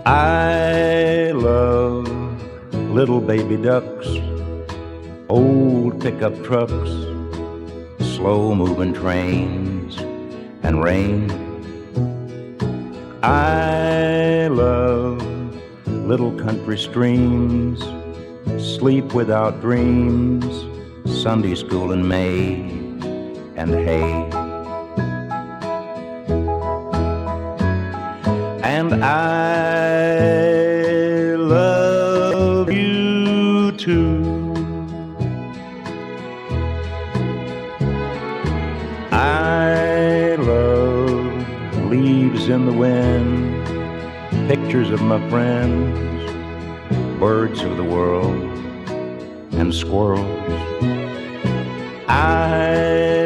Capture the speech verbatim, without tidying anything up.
I love little baby ducks, old pickup trucks, slow-moving trains, and rain. I love little country streams, sleep without dreams, Sunday school in May, and hay. And I love you too. I love leaves in the wind, pictures of my friends, birds of the world, and squirrels. I